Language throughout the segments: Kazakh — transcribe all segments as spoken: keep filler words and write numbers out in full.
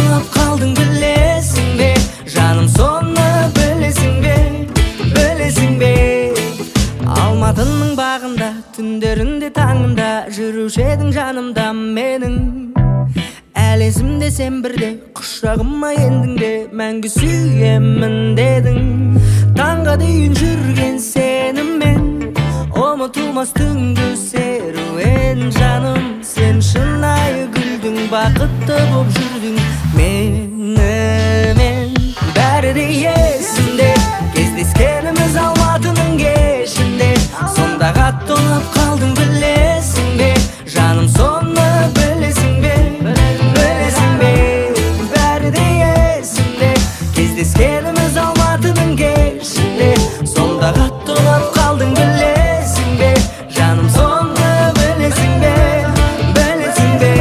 тоңып қалдың білесің бе, жаным соны білесің бе, білесің бе. Алматының бағында, түндерінде таңында жүруші едің жанымда менің. Әлі есімде сен бірде, құшағыма ендің де, мәңгі сүйемін дедің. Таңға дейін жүрген сеніммен, ұмытылмас түнгі серуен жаным. Сен шынайы күлдің, бақытты боп жүрдің менімен. Бәрі де есімде, кездескеніміз Алматының кешінде. Сонда қатты тоңып қалдың білесің бе, жаным соны білесің бе, білесің бе. Бәрі де есімде, кездескеніміз Алматының кешінде. Сонда қатты тоңып қалдың білесің бе, жаным соны білесің бе, білесің бе.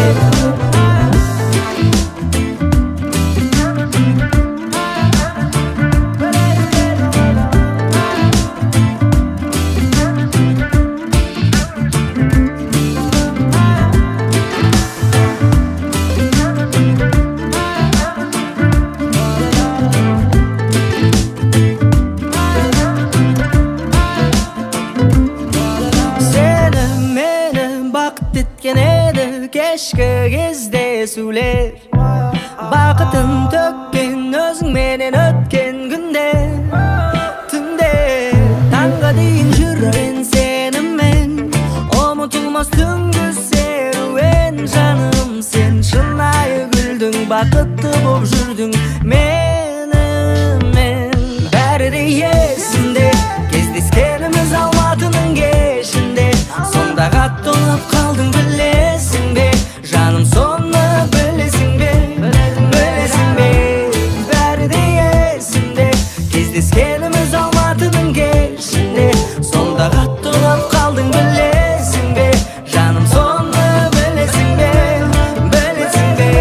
Еткен еді кешкі кездесулер, бақытын төккен өзіңменен өткен күндер. Түнде таңға дейін жүрген сеніммен, ұмытылмас түнгі серуен жаным. Сен шынайы күлдің, бақытты боп жүрдің менімен. Бәрі де есімде, кездескеніміз Алматының кешінде. Сонда қатты тоңып қалдың білесің бе, жаным соны білесің бе, білесің бе. Бәрі де есімде, кездескеніміз Алматының кешінде. Сонда қатты тоңып қалдың білесің бе, жаным соны білесің бе, білесің бе.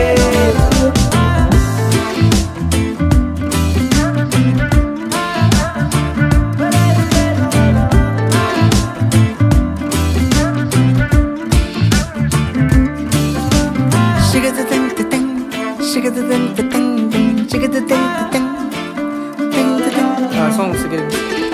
아, 성 쓰게 됩니다.